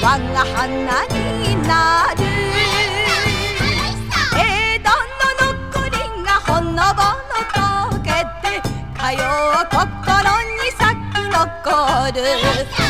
我が花になる。枝の残りがほのぼの溶けて、かよう心に咲き残る。